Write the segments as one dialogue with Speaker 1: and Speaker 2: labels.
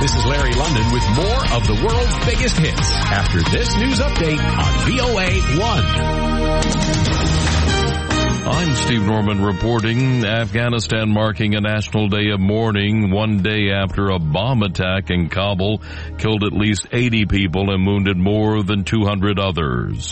Speaker 1: This is Larry London with more of the world's biggest hits after this news update on VOA 1.
Speaker 2: I'm Steve Norman reporting. Afghanistan marking a national day of mourning 1 day after a bomb attack in Kabul killed at least 80 people and wounded more than 200 others.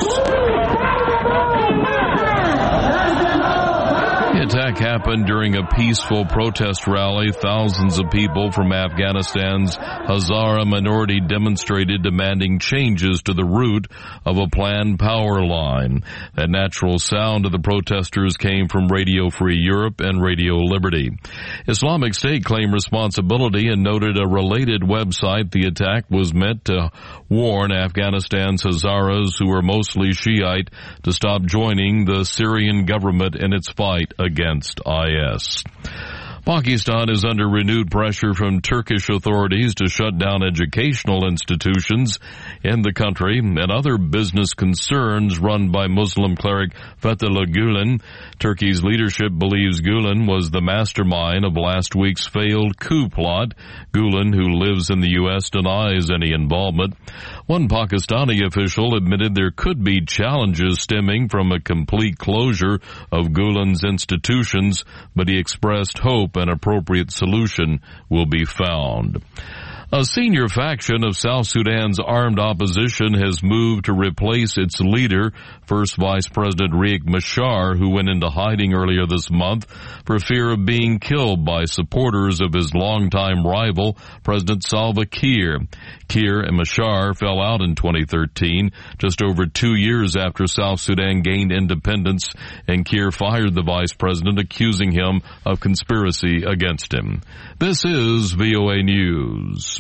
Speaker 2: The attack happened during a peaceful protest rally. Thousands of people from Afghanistan's Hazara minority demonstrated demanding changes to the route of a planned power line. That natural sound of the protesters came from Radio Free Europe and Radio Liberty. Islamic State claimed responsibility and noted a related website. The attack was meant to warn Afghanistan's Hazaras, who are mostly Shiite, to stop joining the Syrian government in its fight against IS. Pakistan is under renewed pressure from Turkish authorities to shut down educational institutions in the country and other business concerns run by Muslim cleric Fethullah Gulen. Turkey's leadership believes Gulen was the mastermind of last week's failed coup plot. Gulen, who lives in the U.S., denies any involvement. One Pakistani official admitted there could be challenges stemming from a complete closure of Gulen's institutions, but he expressed hope an appropriate solution will be found. A senior faction of South Sudan's armed opposition has moved to replace its leader, First Vice President Riek Machar, who went into hiding earlier this month for fear of being killed by supporters of his longtime rival, President Salva Kiir. Kiir and Machar fell out in 2013, just over 2 years after South Sudan gained independence, and Kiir fired the vice president, accusing him of conspiracy against him. This is VOA News.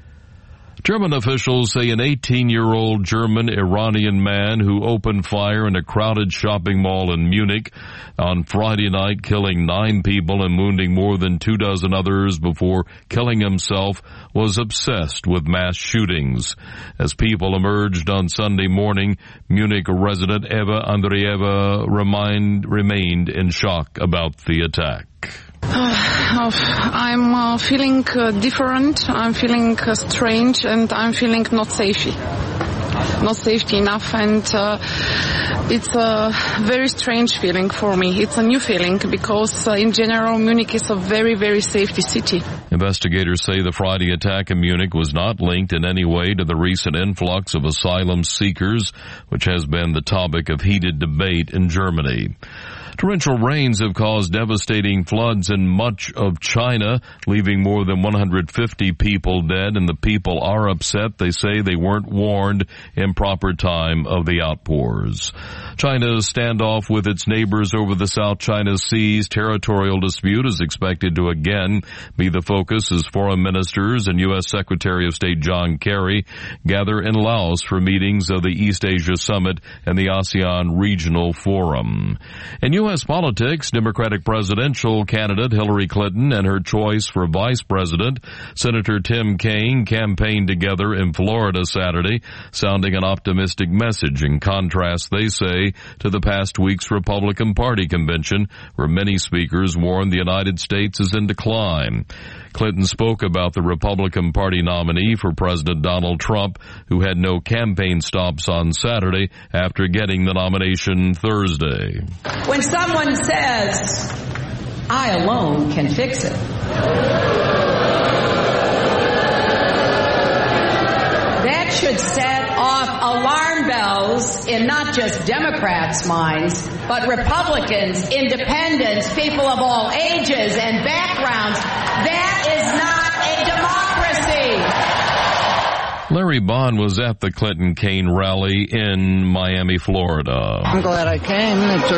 Speaker 2: German officials say an 18-year-old German-Iranian man who opened fire in a crowded shopping mall in Munich on Friday night, killing 9 people and wounding more than 24 others before killing himself, was obsessed with mass shootings. As people emerged on Sunday morning, Munich resident Eva Andreeva remained in shock about the attack.
Speaker 3: I'm feeling different, I'm feeling strange, and I'm feeling not safety enough, and it's a very strange feeling for me. It's a new feeling because in general Munich is a very, very safe city.
Speaker 2: Investigators say the Friday attack in Munich was not linked in any way to the recent influx of asylum seekers, which has been the topic of heated debate in Germany. Torrential rains have caused devastating floods in much of China, leaving more than 150 people dead, and the people are upset. They say they weren't warned in proper time of the outpours. China's standoff with its neighbors over the South China Sea's territorial dispute is expected to again be the focus as foreign ministers and U.S. Secretary of State John Kerry gather in Laos for meetings of the East Asia Summit and the ASEAN Regional Forum. In U.S. politics, Democratic presidential candidate Hillary Clinton and her choice for vice president, Senator Tim Kaine, campaigned together in Florida Saturday, sounding an optimistic message in contrast, they say, to the past week's Republican Party convention, where many speakers warned the United States is in decline. Clinton spoke about the Republican Party nominee for President Donald Trump, who had no campaign stops on Saturday after getting the nomination Thursday.
Speaker 4: When someone says, "I alone can fix it," that should set off alarm bells in not just Democrats' minds, but Republicans, independents, people of all ages and backgrounds. That is not a democracy.
Speaker 2: Larry Bond was at the Clinton-Kaine rally in Miami, Florida.
Speaker 5: I'm glad I came.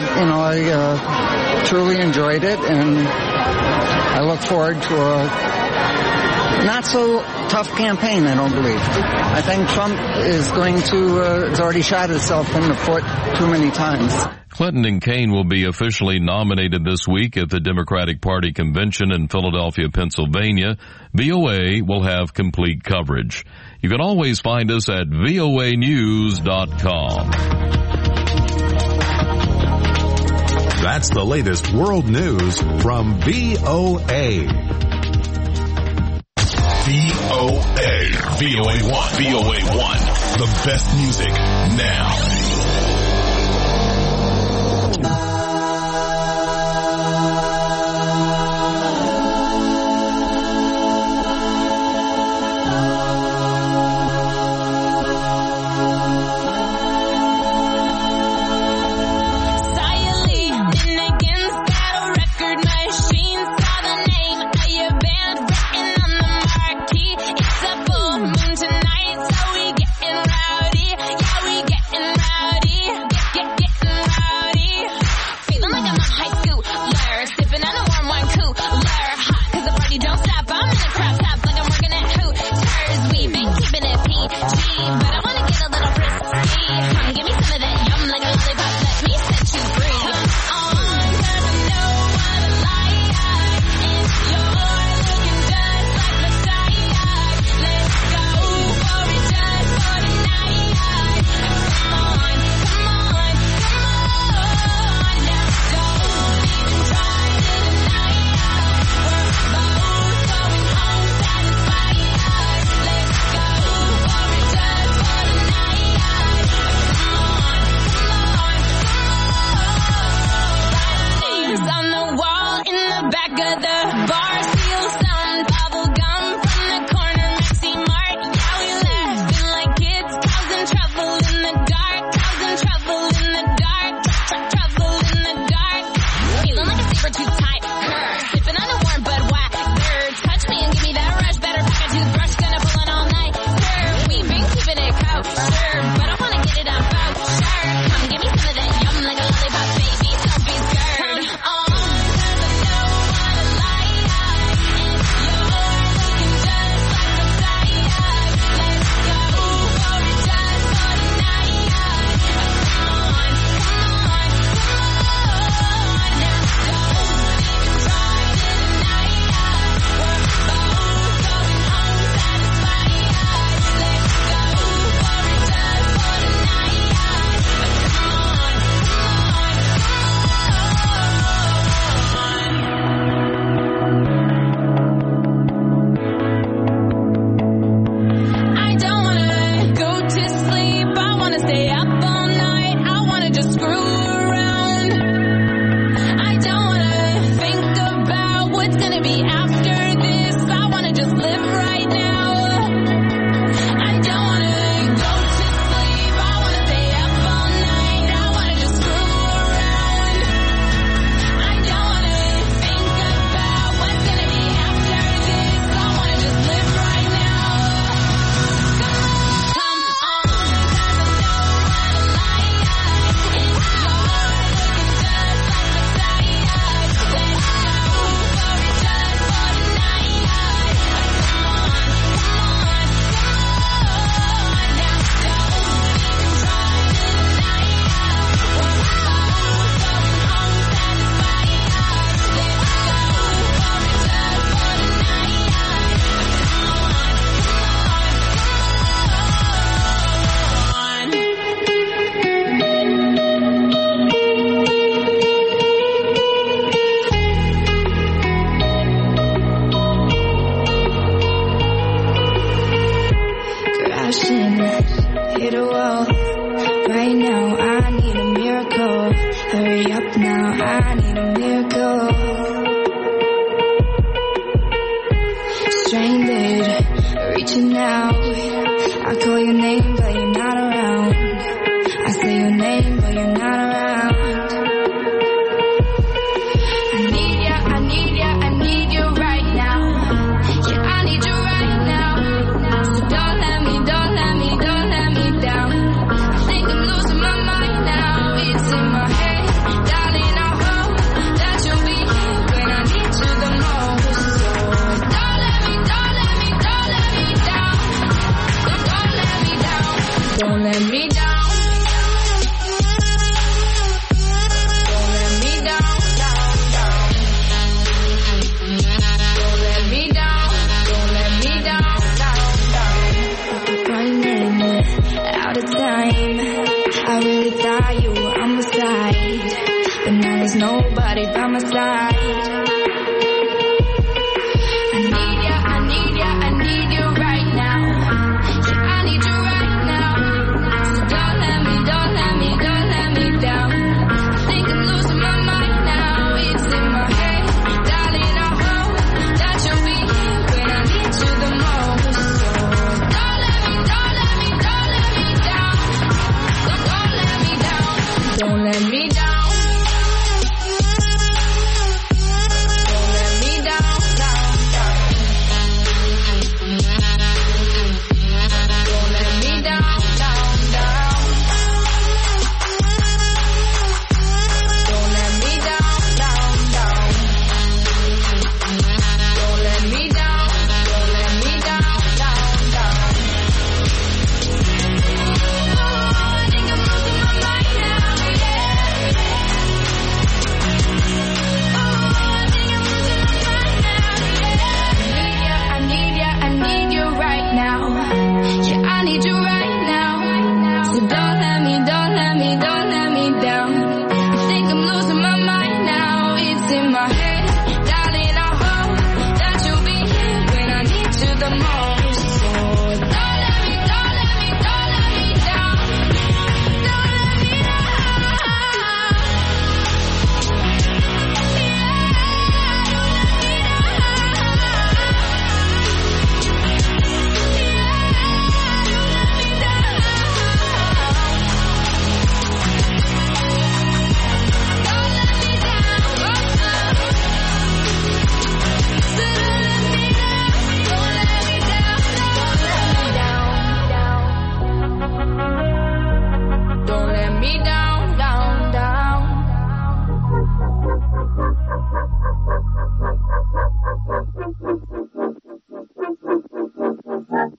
Speaker 5: I truly enjoyed it, and I look forward to a not so tough campaign, I don't believe. I think Trump is going to, has already shot himself in the foot too many times.
Speaker 2: Clinton and Kaine will be officially nominated this week at the Democratic Party convention in Philadelphia, Pennsylvania. VOA will have complete coverage. You can always find us at voanews.com.
Speaker 1: That's the latest world news from VOA.
Speaker 6: VOA1. VOA1. The best music now.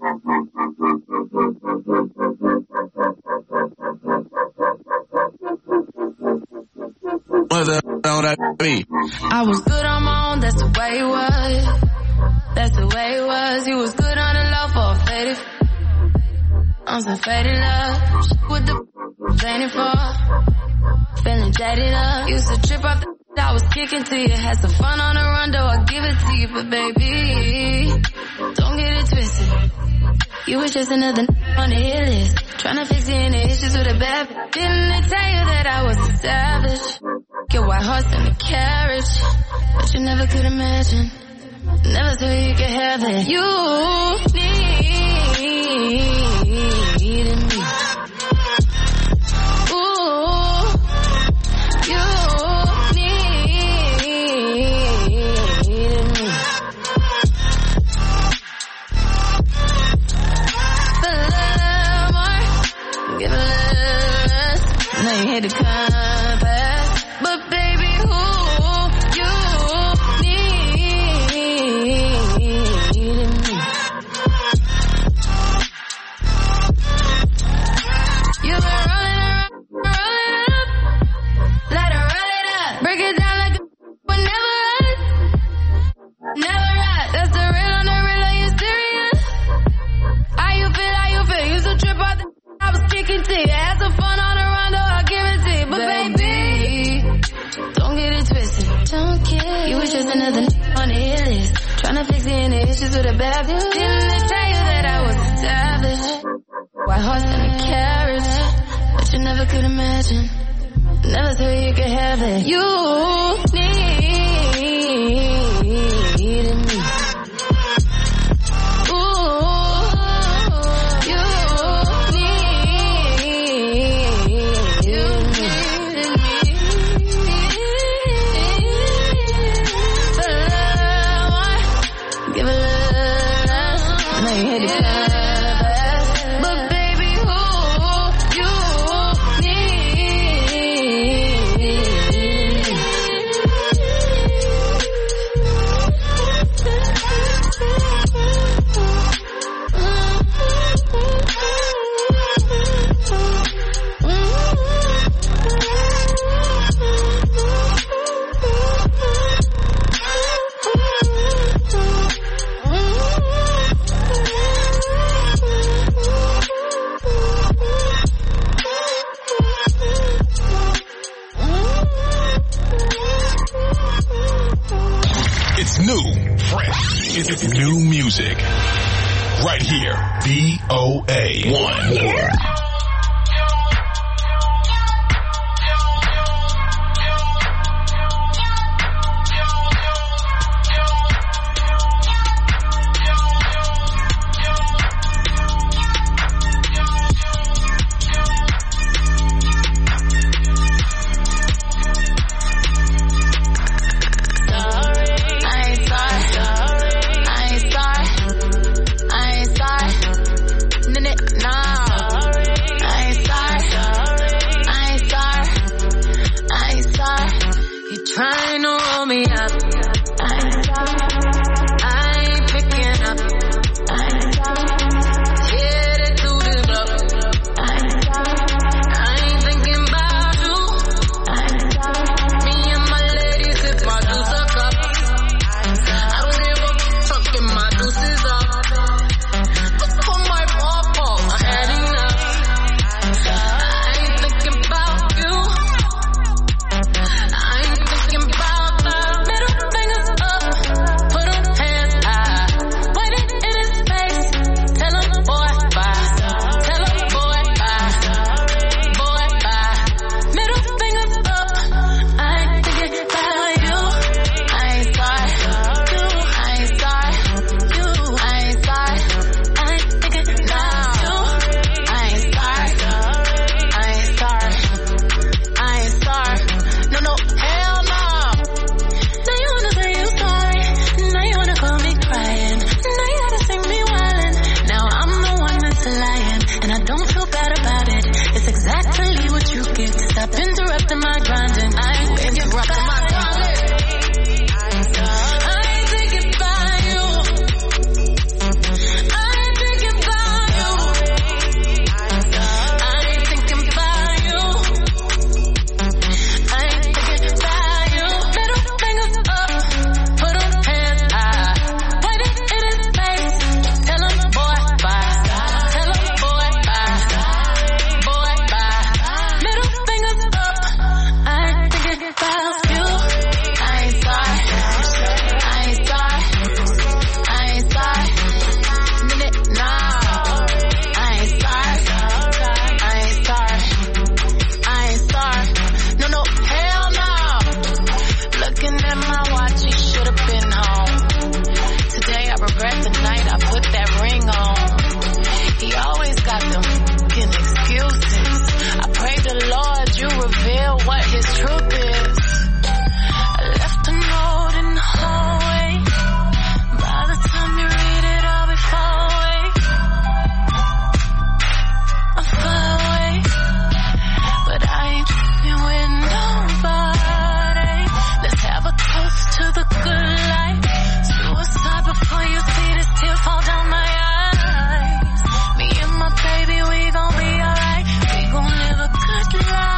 Speaker 7: I was good on my own, that's the way it was. That's the way it was. You was good on the low for a faded. On some faded love. With the fainting for. Feeling jaded up. Used to trip off the I was kicking to you. Had some fun on the run, though I give it to you. But baby, don't get it twisted. You was just another on the hit list. Tryna fix any issues with a bad bitch. Didn't they tell you that I was a savage? Your white horse in the carriage. But you never could imagine. Never thought you could have it. You needed me. Ooh, you needed me. For a little more, give a little less. Now you hate the compass, but baby, who you needed me. You've been rolling up, let her roll it up, break it down like a but never us, never us. That's the real on the real. Are you serious? How you feel? How you feel? Used to trip out the I was kicking to you. Had some fun on the run, though I give it to you. But baby, don't get it twisted. Don't care. You was just another on the hit list. Tryna fix any issues with a bad bitch. Didn't they tell you that I was a savage? White horse in a carriage. But you never could imagine. Never thought you could have it. You needed me. Ooh, you needed me. For a little more, give a little less. Now you hate the compass, but baby, who you
Speaker 6: It's new, fresh. It's new music. Right here. VOA1.
Speaker 7: I ain't sorry. Nah.
Speaker 8: put that ring on. He always got them fucking excuses. I pray the Lord you reveal what his truth is. I left a note in the hallway. By the time you read it, I'll be far away. I'm far away. But I ain't f***ing with nobody. Let's have a toast to the good life. Suicide before you see this tear fall down my eyes. Me and my baby, we gon' be alright. We gon' live a good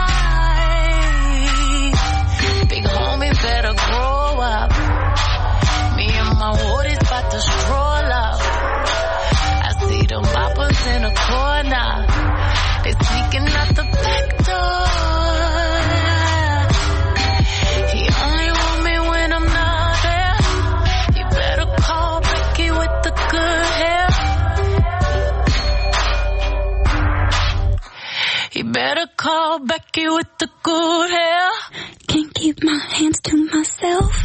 Speaker 8: life. Big homie better grow up. Me and my woodies about to stroll up. I see them boppers in the corner. They sneaking out the back door. He only want me when I'm not there. You better call Becky with the good hair. You better call Becky with the good hair.
Speaker 9: Can't keep my hands to myself.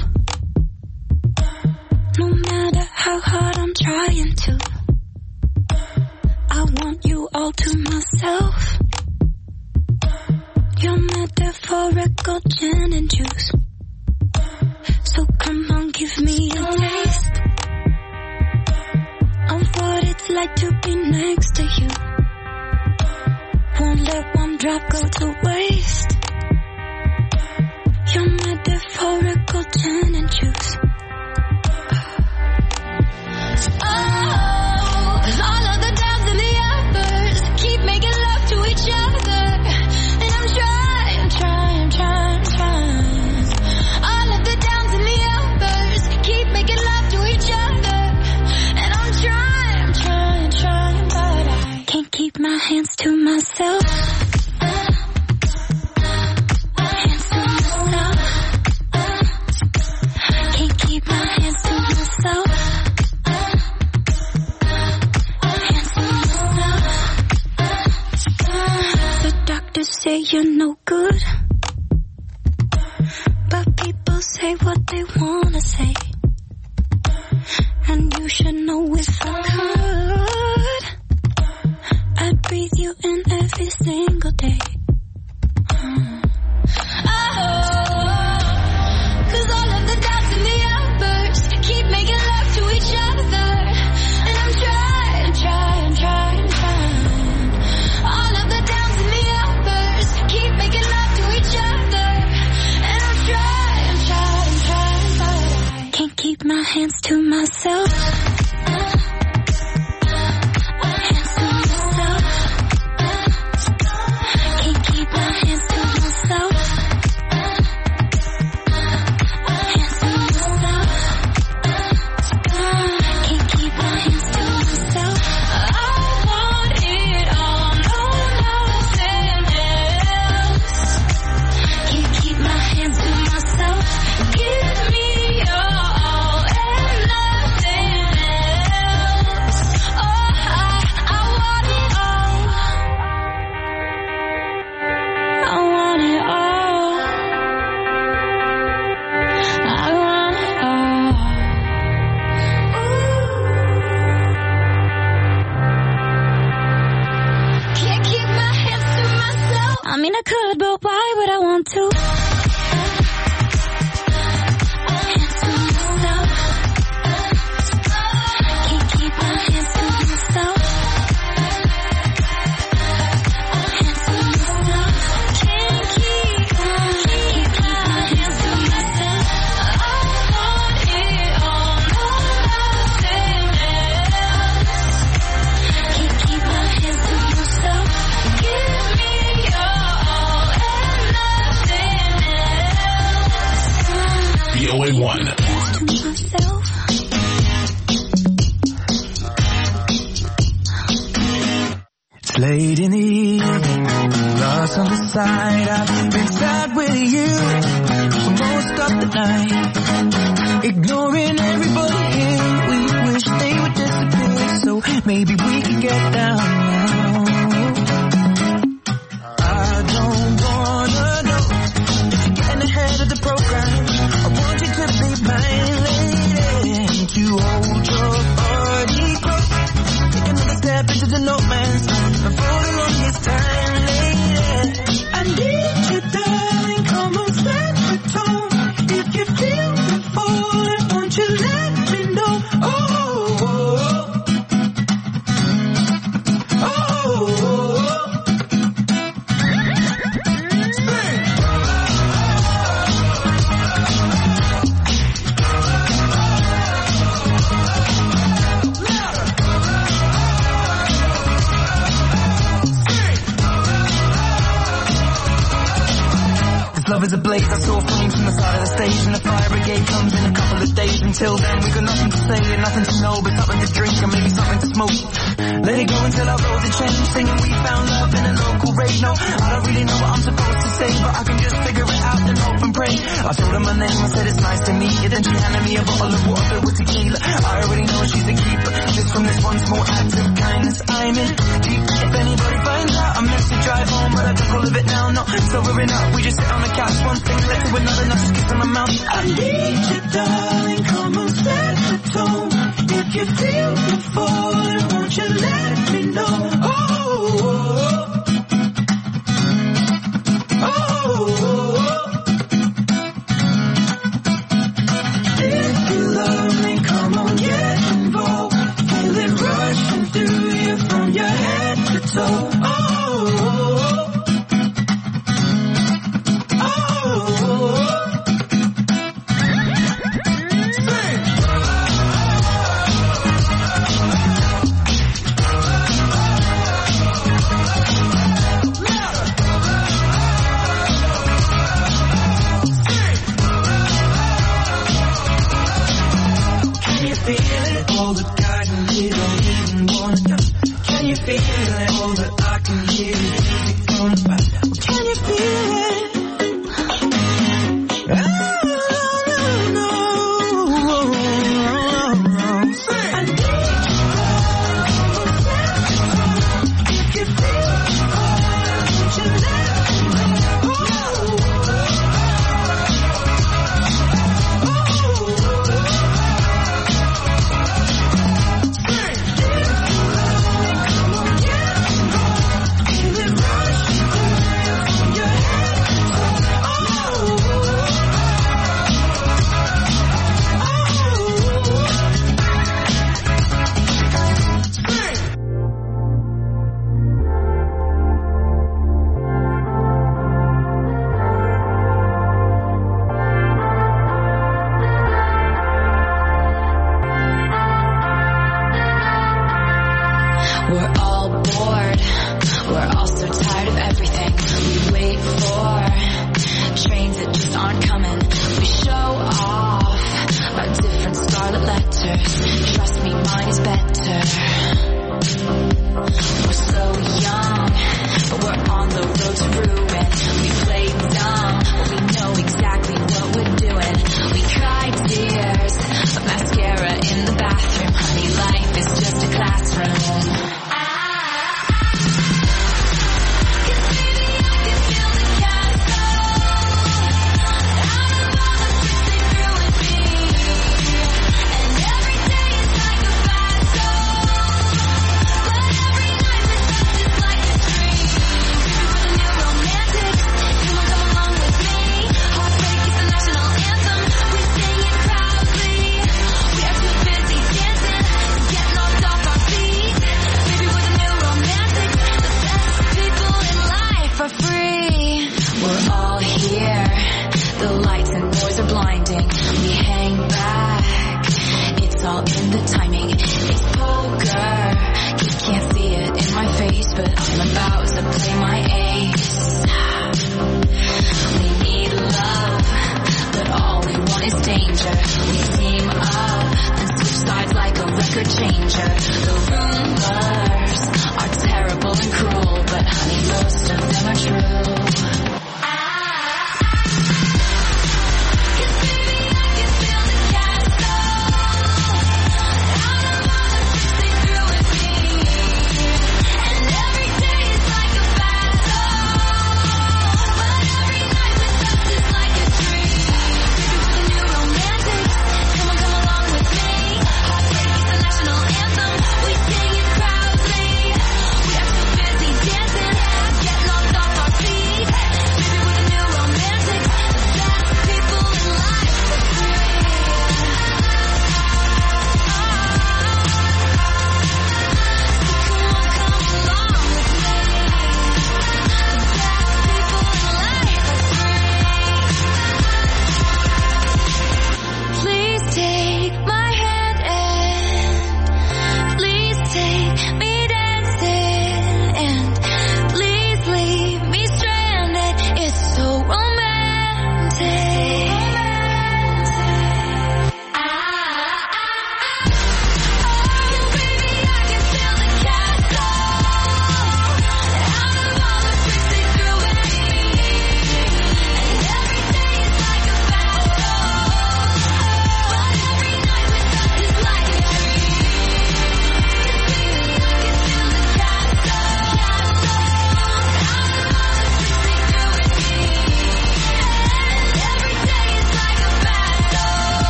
Speaker 9: No matter how hard I'm trying to. I want you all to myself. Your metaphorical gin and juice. So come on, give me a taste of what it's like to be next to you. Won't let one drop go to waste. Your metaphorical gin and juice.
Speaker 7: Oh, all of the downs and the uppers keep making love to each other. And I'm trying. All of the downs and the uppers keep making love to each other. And I'm trying, but I
Speaker 9: can't keep my hands to myself. Hands to myself. Can't keep my hands to myself. Say you're no good, but people say what they wanna say, and you should know if I could, I'd breathe you in every single day.
Speaker 7: Cause all of the downs and the uppers keep making love to each other, and I'm trying. All of the downs and the uppers keep making love to each other, and I'm trying, but I
Speaker 9: can't keep my hands to myself. Hands to myself. Can't keep my hands to myself. Hands to myself. Can't keep my hands to myself.
Speaker 7: I want it all, no nothing else.
Speaker 9: Can't keep my hands to myself.
Speaker 7: Give me your all and nothing else. Oh, I want it all.
Speaker 9: I want it all. I want it all.
Speaker 7: Can't keep my hands to myself.
Speaker 9: I mean, I could, but why would I want to? Hands to myself. Can't keep my hands to myself. Hands to myself. Can't keep my hands to myself.
Speaker 7: I want it all, no nothing else.
Speaker 9: Can't keep my hands to myself.
Speaker 7: Give me your all and nothing else.
Speaker 6: VOA1.
Speaker 9: To myself.
Speaker 10: It's late in the evening, lost on the side. I've been sad with you for most of the night, ignoring everybody here. We wish they would disappear, so maybe we could get down now. I don't wanna know if you're getting ahead of the program. I want you to be my lady, to hold your body close. love is a blaze. I saw flames from the side of the stage, and the fire brigade comes in a couple of days. Until then, we got nothing to say and nothing to know, but something to drink and maybe something to smoke. Let it go until our roads are changed, singing we found love in a local rave. No, I don't really know what I'm supposed to say, but I can just figure it out and hope and pray. I told her my name, I said it's nice to meet you, then she handed me a bottle of water filled with tequila. I already know she's a keeper, just from this one small act of kindness I'm in deep. If anybody finds out, I'm meant to drive home, but I took all of it now, no, sobering up. We just sit on the couch, one thing led to another, not just kiss on my mouth. I need you, darling, come on, set the tone. If you feel the falling, won't you let me know? If you love me, come on, get involved. Feel it rushing through you from your head to toe. Feel it, all that I can hear music on the back. Can you feel it?
Speaker 7: Our feet.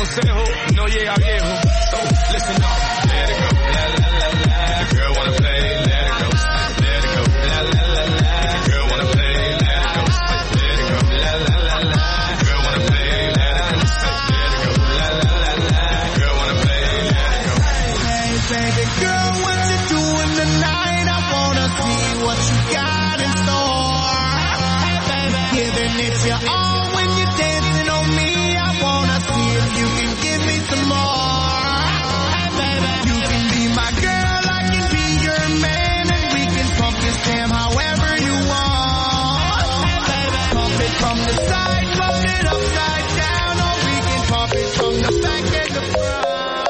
Speaker 11: consejo, no llega viejo. So, listen up, let it go, la la la la. The girl wanna play, let it go, let it go, la la la la. The girl wanna play, let it go, let it go, la la la la. The girl wanna play, let it go, let it go, la la la la. The girl wanna play, let it go.
Speaker 10: Hey baby girl, what you doing tonight? I wanna see what you got in store. Hey baby, giving it your all when you're dancing on me. I wanna see if you can give me some more. Hey baby, you can be my girl, I can be your man, and we can pump this jam however you want. Hey baby, pump it from the side, pump it upside down, or we can pump it from the back and the front.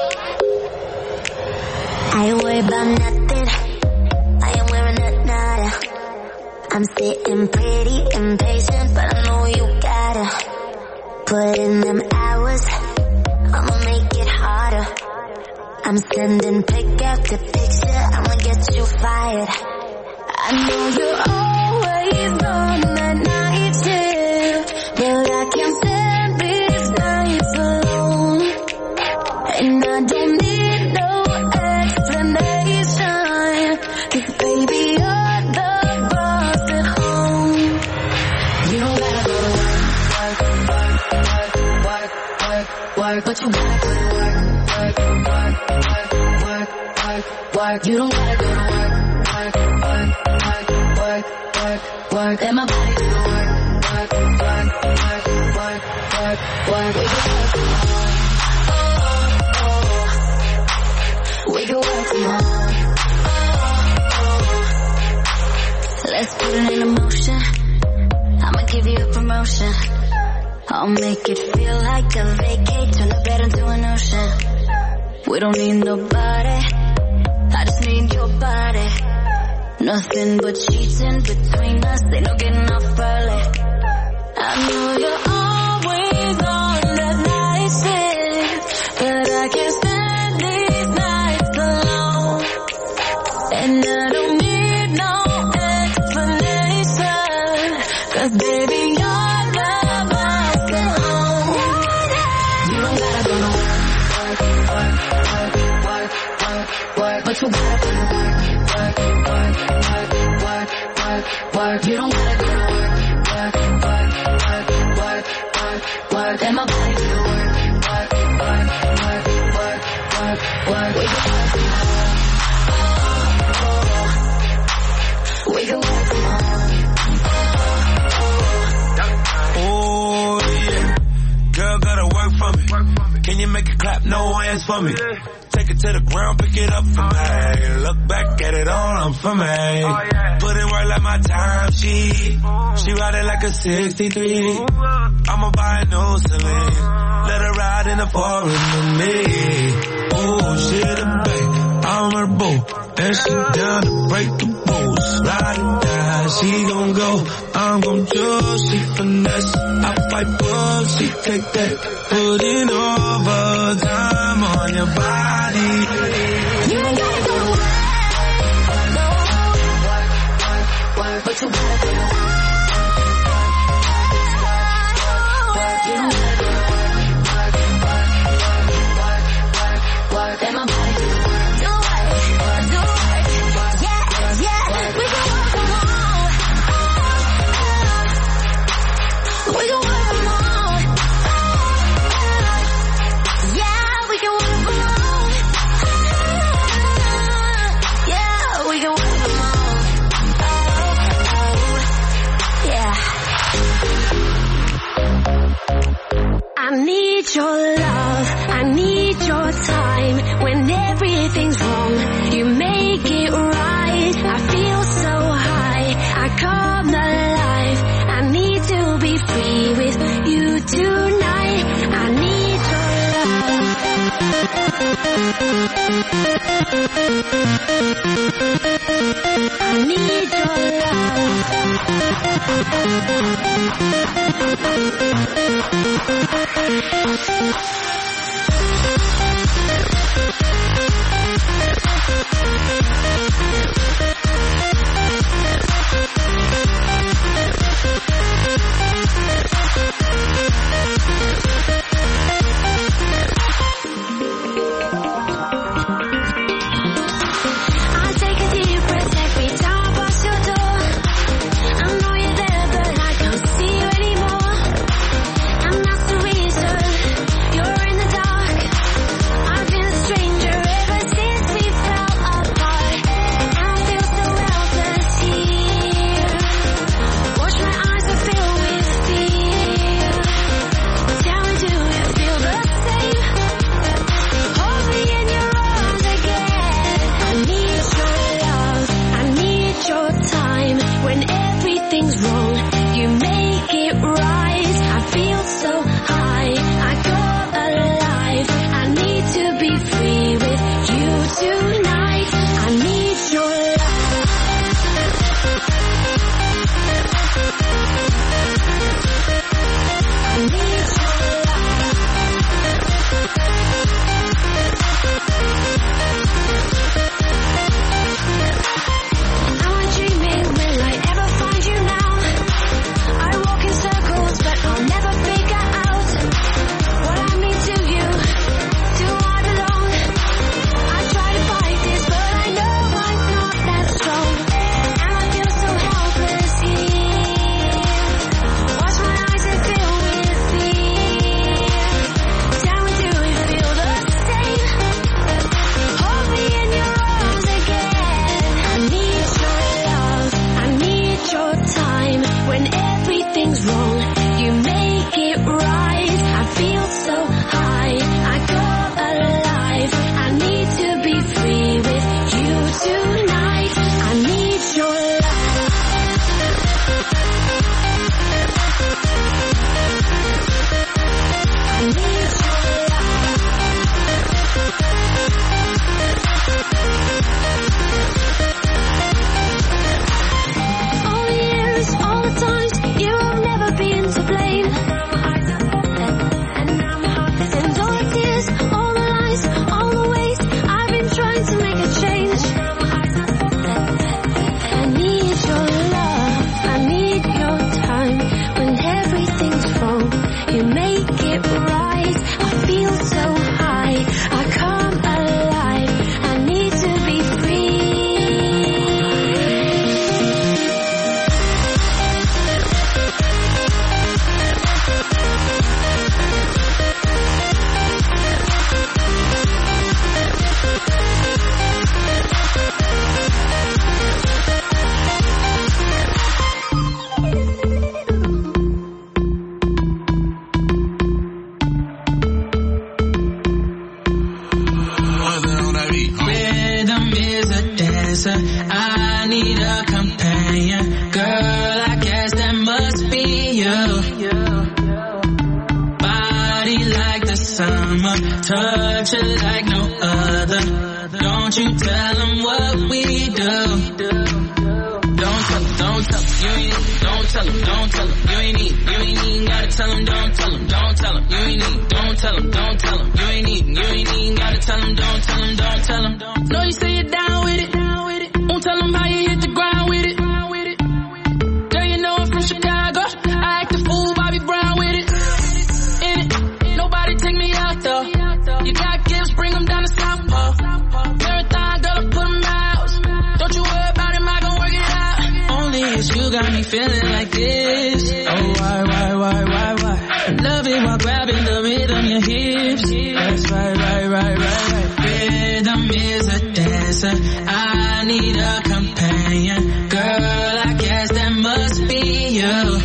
Speaker 9: I ain't worried about nothing. I ain't wearing a nada. I'm sitting pretty impatient, but I know you gotta put in them hours. I'ma make it harder. I'm sending pick after picture. I'ma get you fired. I know you're always on that night shift, but I can't stand these nights alone. And I don't need no explanation, 'cause baby you're the boss at home. You don't gotta go to work, but you gotta go to work, You don't gotta go to work, Let my body do the work, We can work from home. Let's put it in motion. I'ma give you a promotion. I'll make it feel like a vacate, turn the bed into an ocean. We don't need nobody, I just need your body. Nothing but cheating between us, they no getting off early. I know you're always on that night shift, but I can't stand these nights alone. And I don't need no explanation, 'cause baby you're the boss at home. You don't gotta go to work, but you gotta go to work, You don't gotta go to work, Let my body do the work, We can work from home. We can work from home.
Speaker 10: Oh yeah, girl gotta work for me. Can you make it clap? No hands for me. Take it to the ground, pick it up for me. Look back at it all, I'm for me. Put in work like my time sheet. She ride it like a 63. I'ma buy a new Celine. Let her ride in the forest with me. Oh, she the babe, I'm her boo. And she down to break the rules. Ride or die, she gon' go. I'm gon' choose, she finesse. I fight for, she take that. Putting overtime on your body.
Speaker 9: You don't gotta go to work, but you gotta go to work. You don't gotta go to work, Let my body do the work. Do it, yeah, we can work from home. We can work from home. Yeah, we can work from home. Yeah, we can work from home. Yeah. I need your love, I need your time. When everything's wrong, you make it right. I feel so high, I come alive. I need to be free with you tonight. I need your love. I need your love.
Speaker 10: must be you. Body like the summer, touch it like no other. Don't you tell them what we do. Don't tell them, don't tell them, you ain't need, don't tell them, don't tell them, you ain't need, gotta tell them, don't tell them, don't tell them, you ain't need, don't tell them, don't tell them, you ain't need, gotta tell them, don't tell them, don't tell them. No, you say you're down with it, won't tell them how you hit the ground with it. Girl, you know I'm from Chicago, I act a fool, Bobby Brown with it. In it, nobody take me out though. You got gifts, bring them down to South Pole. Marathon, girl, I put them out. Don't you worry about it, I gon' work it out. Only it's you got me feeling like this. Oh, why? I love it while grabbing the rhythm, your hips. That's right. Rhythm is a dancer. I need a companion. Girl, I guess that must be you.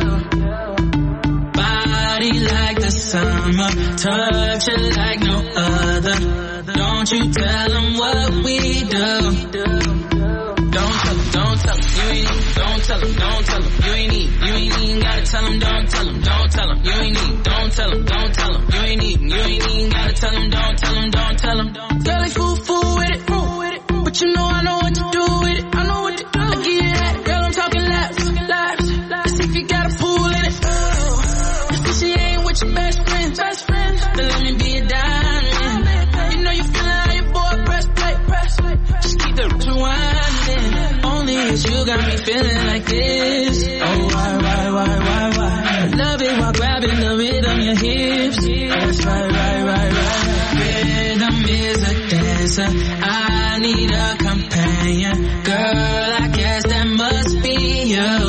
Speaker 10: Body like the summer, touch it like no other. Don't you tell them what we do. Don't tell them, don't tell them, you ain't need, don't tell them, don't tell them, you ain't need, gotta tell them, don't tell them, don't tell them, you ain't need, don't tell them, don't tell them, you ain't need, gotta tell them, don't tell them, don't tell them. Girl, they fool with it, but you know I know what to do with it, I know what to do. I give you that, girl, I'm talking laps. Let's see if you got a pool in it. If she ain't with your best friend, then let me be a diamond. You know you feeling how your boy press play. Just keep the rewinding. Only it's you got me feeling like this. Oh, why? I love it while grabbing the rhythm, your hips. That's right. Rhythm is a dancer. I need a companion. Girl, I guess that must be you.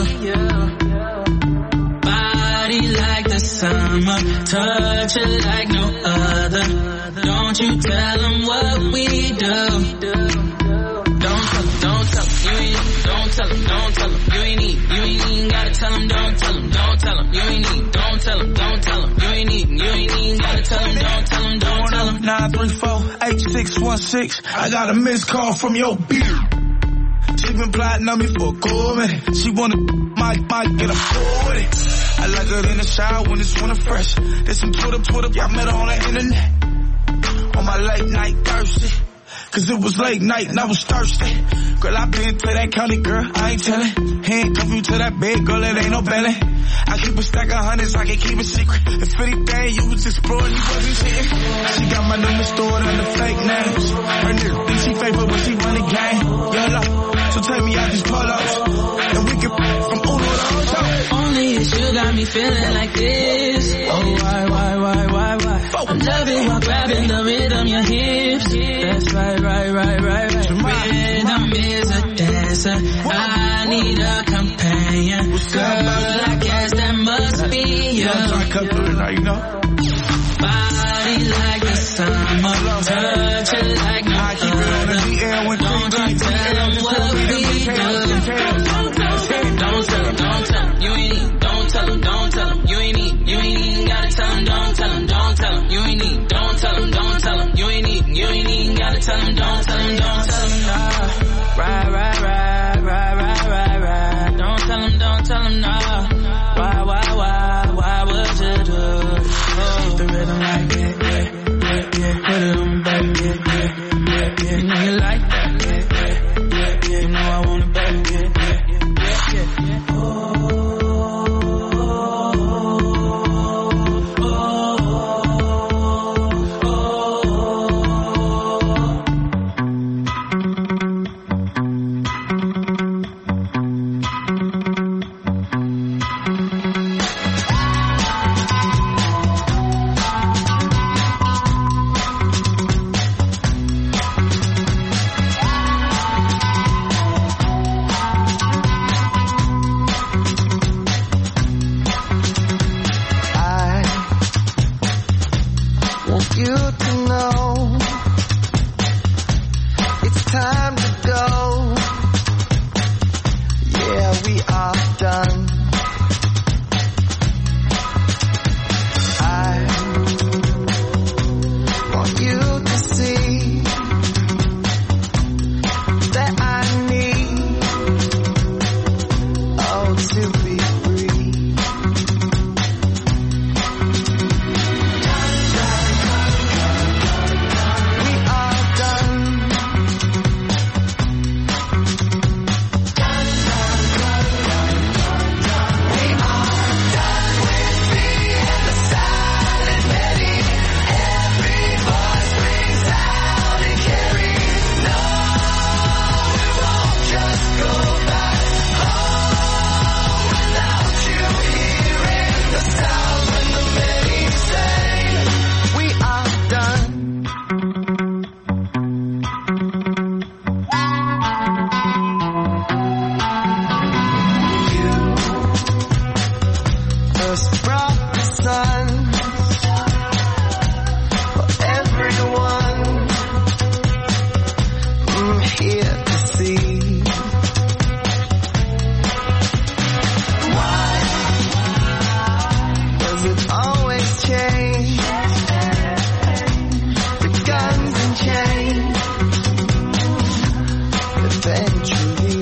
Speaker 10: Body like the summer, touch it like no other. Don't you tell them what we do. Don't tell them, you ain't need, don't tell them, you ain't need, gotta tell them, don't tell them, you ain't need, don't tell them, you ain't need, gotta tell them, don't tell them, don't tell them.
Speaker 12: 934-8616, I got a missed call from your beard. She been plotting on me for a cool minute. She wanna might get a full with it. I like her in the shower when it's winter fresh. There's some Twitter, y'all met her on the internet. On my late night thirsty. Cause it was late night and I was thirsty. Girl, I been to that county, girl, I ain't tellin'. Handcuff you to that bed, girl, it ain't no belly. I keep a stack of hundreds, I can keep it secret. If anything, you was exploring, you wasn't shitting. She got my number stored under fake names. Her nigga think she fake, but when she run the game, YOLO. So take me out these pull-ups, and we can from Uno to Ocho.
Speaker 10: Only it's you got me feeling like this. Oh, why? I love it while grabbing the rhythm, your hips. That's right. Rhythm is a dancer. I need a companion. Girl, I guess that must be you. Body like the summer, touch it like no other. Don't you tell them what we do. Don't tell them, you ain't need, don't tell them, you ain't need, gotta tell them, don't tell them, you ain't need, don't tell them, you ain't need, gotta tell them, don't tell them, nah. Right. Don't tell them, nah. Why was it good? Keep the rhythm like that, yeah. Put it on, baby, yeah. You know you like that, yeah. You know I want it, baby, yeah.
Speaker 13: just brought the sun for everyone here to see. Why does it always change? The guns and chains eventually.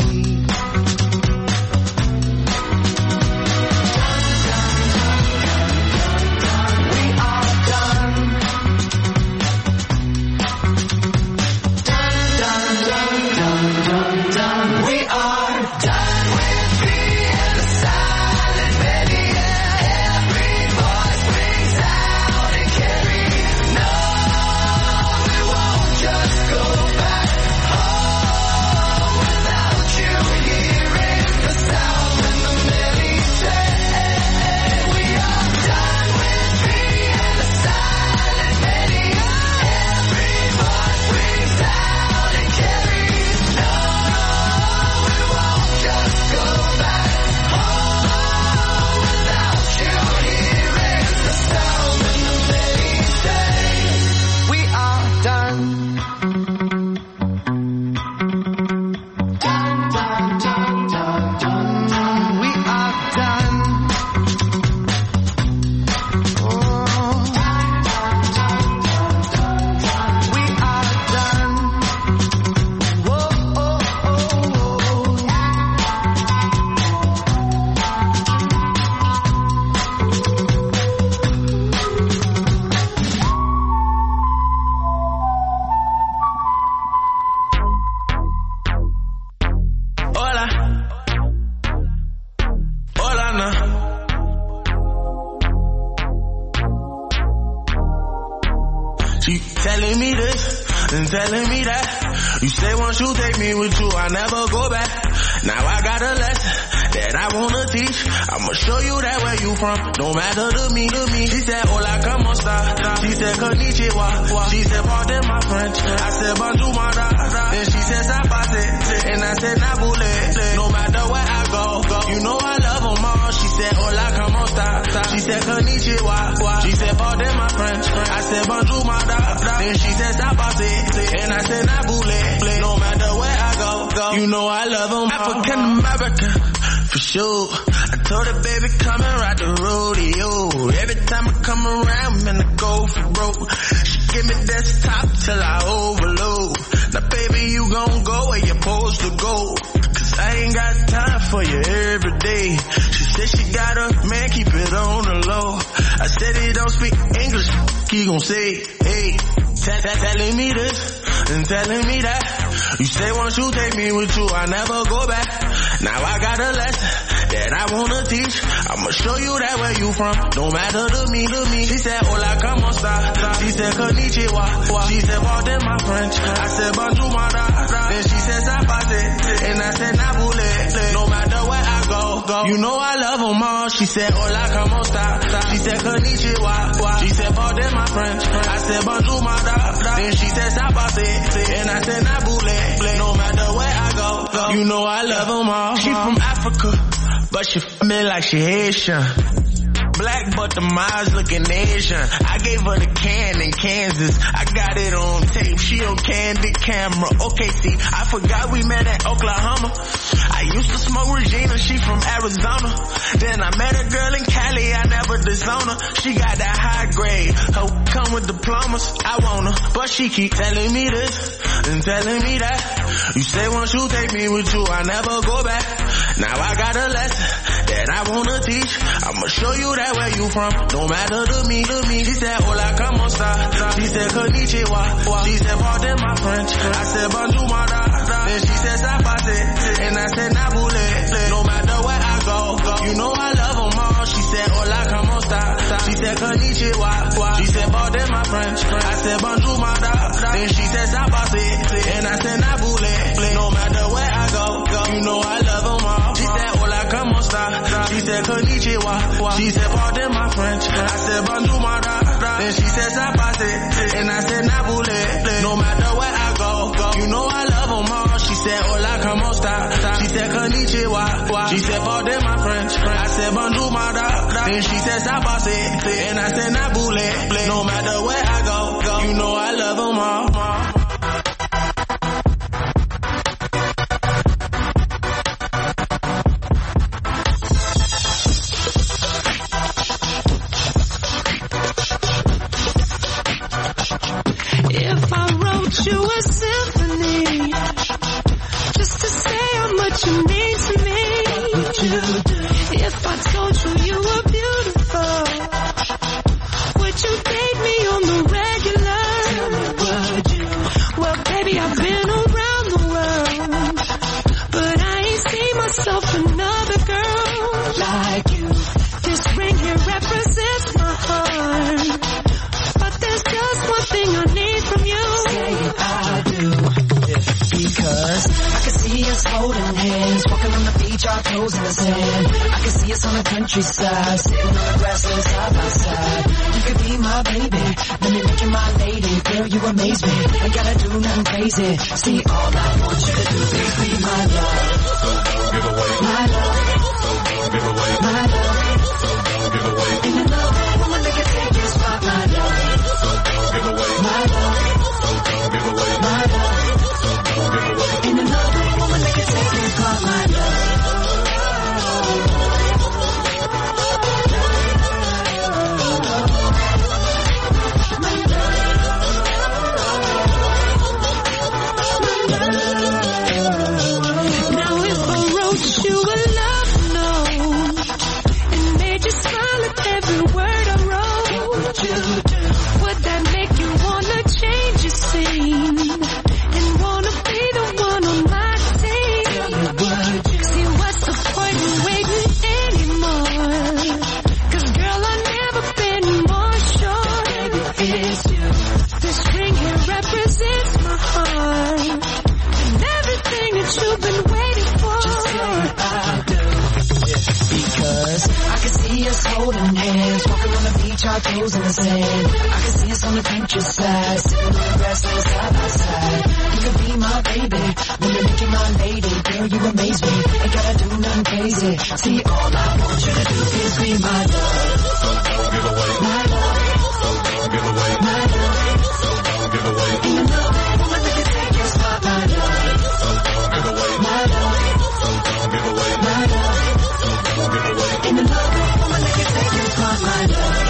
Speaker 14: Telling me that you say once you take me with you, I never go back. Now I got a lesson that I wanna teach. I'ma show you that where you from, no matter to me. She said, hola, como esta? She said, konnichiwa. She said, pardon my French. I said, bonjour, mada. Then she said, zapate. And I said, nabule. No matter where I go, you know I love them all. She said, hola, como esta? She said, konnichiwa. She said, pardon my French. I said, bonjour, mada. Then she said, zapate. And I said, nabule. No matter where I go, you know I love them all. African American, for sure. I told her, baby, come and ride the rodeo. Every time I come around, man, I go for broke. She give me desktop till I overload. Now, baby, you gon' go where you're supposed to go. Cause I ain't got time for you every day. She said she got a man, keep it on the low. I said he don't speak English, he gon' say, hey. Telling me this and telling me that. You say once you take me with you, I never go back. Now I got a lesson that I wanna teach. I'ma show you that where you from, no matter to me. She said, hola, como esta? She said, konnichiwa. She said, pardon my French. I said, bonjour, mada. Then she said, zapate. And I said, nabule. No matter where I go, you know I love them all. She said, hola, como esta? She said, konnichiwa. She said, pardon my French. I said, bonjour, mada. Then she said, zapate. And I said, nabule. No matter where I go, you know I love them all. She from Africa, but she me like she Haitian. Black, but the miles looking Asian. I gave her the can in Kansas. I got it on tape. She on candid camera. Okay, see, I forgot we met at Oklahoma. I used to smoke Regina. She from Arizona. Then I met a girl in Cali. I never disown her. She got that high grade. Her come with diplomas. I want her, but she keep telling me this and telling me that. You say once you take me with you, I never go back. Now I got a lesson that I wanna teach. I'ma show you that where you from, no matter to me. She said, hola, como esta? She said, konnichiwa. She said, pardon my French. I said, bonjour, mada. Then she said, zapate. And I said, nabule. No matter where I go, you know I love them all. She said, hola, como esta? She said, konnichiwa. She said, pardon my French. I said, bonjour, mada. Then she said, zapate. And I said, nabule. No matter where I go, you know I love them all. She said, hola, como esta? She said, konnichiwa. She said, pardon my French. I said, bonjour, mada. Then she said, zapate. And I said, nabule. No matter where I go, you know I love them all. She said, hola, como esta? She said, konnichiwa. She said, pardon my French. I said, bonjour, mada. When she said stop, I said, and I said not bullet. No matter where I go, you know I love them all.
Speaker 8: If I wrote you a symphony, just to say how much you mean to me, what would you do? If I told you you were beautiful, would you date me on the regular? Tell me, would you? Well, baby, I've been around the world, but I ain't seen myself another girl like you. This ring here represents my heart, but there's just one thing I need from you. Say I do. Because I can see us holding hands, walking on the beach, our toes in the sand. I can see us on the countryside, sitting on the grassland side by side. You could be my baby, let me make you my lady. Girl, you amaze me, ain't gotta do nothing crazy. See, all I want you to do is be my love. So don't give away my love. So don't give away my love. So don't give away. In the love, woman, they can take your spot, my love. So don't give away my love. So don't give away my love. In another woman that can take this part, my love. Now if I wrote you a love note and made you smile at every word I wrote, what would you do? Would that make you wanna change your scene? You've been waiting for. Just tell me I do. Because I can see us holding hands, walking on the beach, our toes in the sand. I can see us on the countryside, sitting on the grassland side by side. You could be my baby, let me make you my lady. Girl, you amaze me, ain't gotta do nothing crazy. See, all I want you to do is be my love. So don't give away my love. So don't give away my love. So don't give away. In another woman that can take your spot, my love. So don't give away my love. So don't give away my love. So don't give away. In another woman that can take your spot, my love.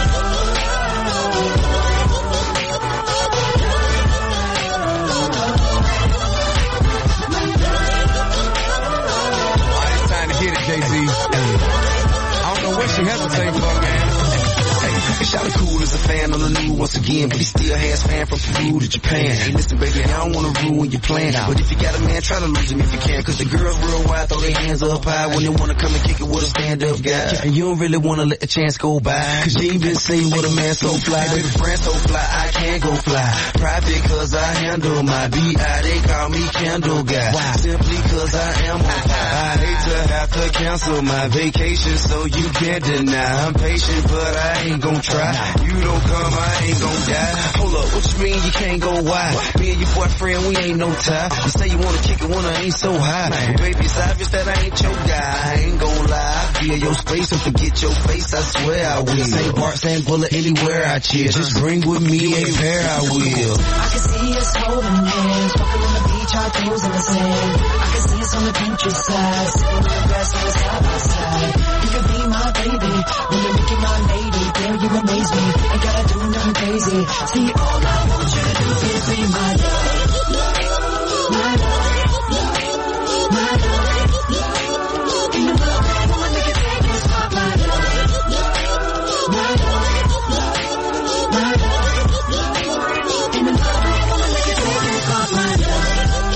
Speaker 15: It's time to hit it, Jay-Z. I don't know what she hesitating for, man.
Speaker 16: Shout cool as a fan on the new once again, but he still has fan from Peru to Japan. Hey, listen, baby, I don't wanna ruin your plan, but if you got a man, try to lose him if you can, cause the girls worldwide throw their hands up high when they wanna come and kick it with a stand-up guy. And you don't really wanna let the chance go by, cause you ain't been seen with a man so fly. Baby, friend so fly, I can't go fly. Private cause I handle my B.I. They call me Candle Guy. Wow. Simply cause I am on fire. I hate to have to cancel my vacation, so you can't deny. I'm patient, but I ain't gon' try. You don't come, I ain't gon' die. Hold up, what you mean you can't go wide? Me and your boyfriend, we ain't no tie. You say you wanna kick it when I ain't so high. Man. Baby, it's obvious that I ain't your guy. I ain't gon' lie. I feel your space and forget your face, I swear I will. Same part, same bullet, anywhere I chill. Just bring with me a pair, I will.
Speaker 8: I can see us holding hands, walking on the beach, our toes in the sand. I can see us on the countryside, sitting on the grassland side by side. You could be my baby, when you make you my lady. Girl, you amaze me, ain't gotta do nothing crazy. See, all I want you to do is be my love. My love. My love. In the love, woman, we can take your spot, my love. My love. My love. In the love, woman, we can take your spot, my love.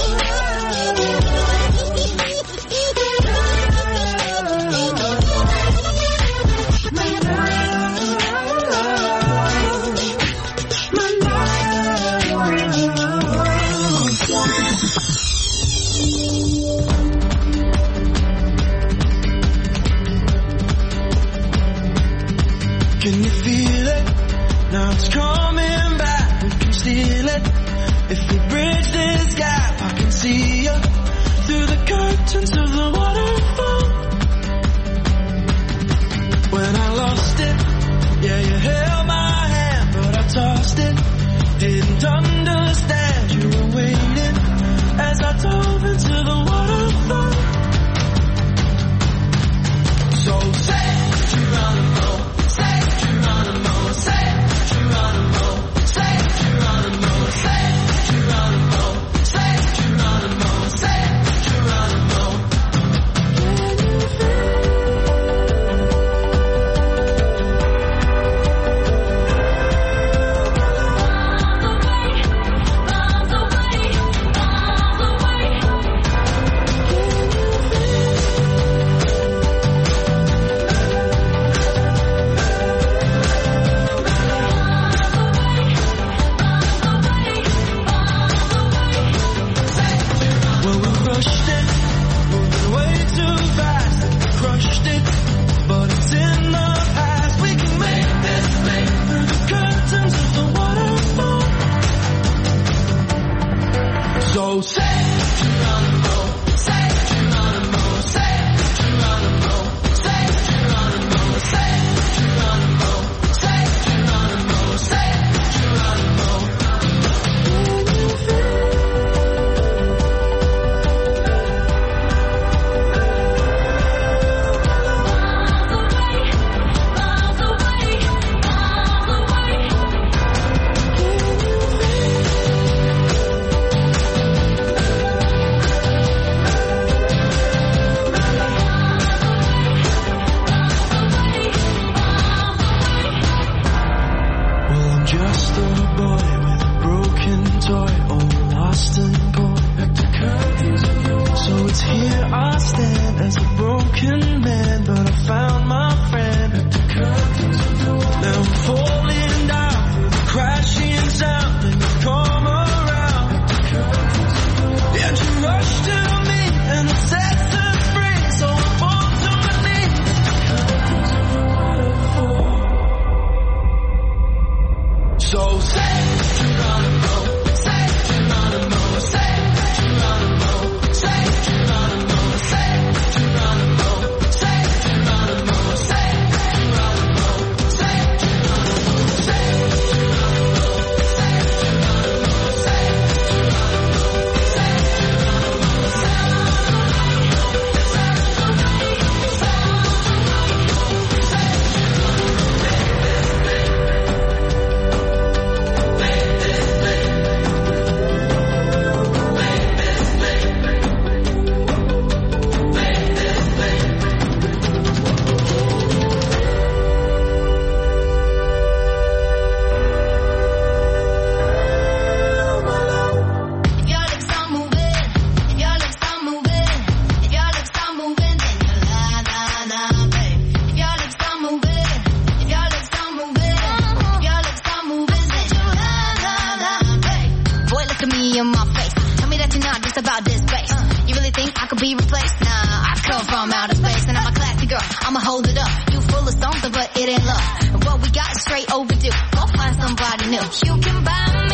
Speaker 13: Can you feel it? Now it's coming back. We can steal it. If we bridge this gap, I can see you through the curtains of the waterfall. When I lost it. didn't understand you were waiting as I dove into the waterfall. So say Geronimo, say Geronimo, say Geronimo, say Geronimo, say Geronimo, say Geronimo, say Geronimo. So say Geronimo, say Geronimo, say Geronimo, say Geronimo, say Geronimo, say Geronimo, say Geronimo. Just a boy with a broken toy, all lost and gone. So it's here I stand as a broken man, but I found my friend. Now I'm falling down through the crashing sound, and you come around. And you rush to me and it sets us free, so I fall to my knees. So say Geronimo, say Geronimo, say Geronimo, say Geronimo, say Geronimo, say Geronimo, say Geronimo, say Geronimo, say Geronimo, say Geronimo, say
Speaker 17: about this bass. You really think I could be replaced? Nah, I come from outer space and I'm a classy girl. I'ma hold it up. You full of something, but it ain't love. What we got is straight overdue. Go find somebody new. You can buy me.